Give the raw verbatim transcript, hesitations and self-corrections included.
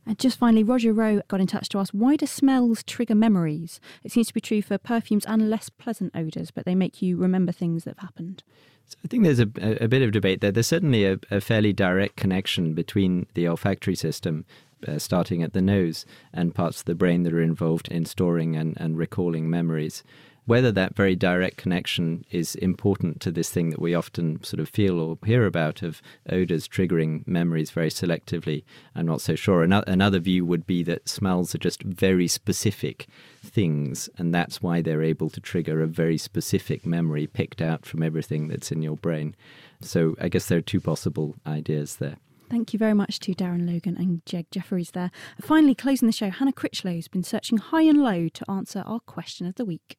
And just finally, Roger Rowe got in touch to ask, why do smells trigger memories? It seems to be true for perfumes and less pleasant odours, but they make you remember things that have happened. So I think there's a, a bit of debate there. There's certainly a, a fairly direct connection between the olfactory system, uh, starting at the nose, and parts of the brain that are involved in storing and, and recalling memories. Whether that very direct connection is important to this thing that we often sort of feel or hear about of odours triggering memories very selectively, I'm not so sure. Another, another view would be that smells are just very specific things, and that's why they're able to trigger a very specific memory picked out from everything that's in your brain. So I guess there are two possible ideas there. Thank you very much to Darren Logan and Jeg Jefferies there. Finally, closing the show, Hannah Critchlow has been searching high and low to answer our question of the week.